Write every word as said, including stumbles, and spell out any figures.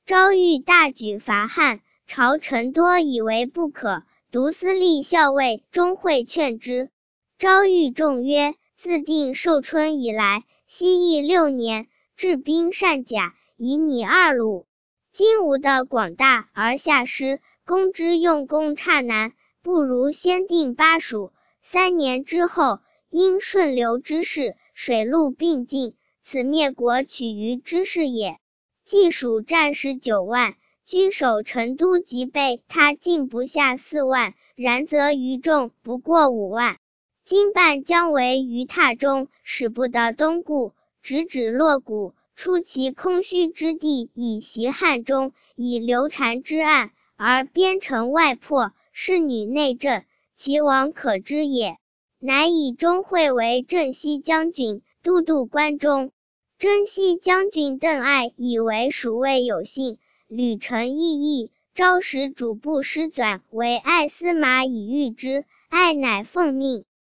昭欲大举伐汉，朝臣多以为不可，独司隶校尉钟会劝之。昭欲众曰：自定寿春以来，西邑六年，治兵善甲，以拟二鲁。今吴的广大而下失，攻之用功差难，不如先定巴蜀。三年之后，因顺流之势，水陆并进，此灭国取于之势也。冀蜀战士九万，居守成都即备，他进不下四万，然则余众不过五万。今半将为于榻中，使不得东顾，直指洛谷，出其空虚之地以袭汉中，以刘禅之岸，而边城外破，士女内震，其亡可知也。乃以钟会为镇西将军、都督关中。征西将军邓艾以为蜀魏有信，屡陈异议，召使主簿师纂为爱司马以御之，艾乃奉命。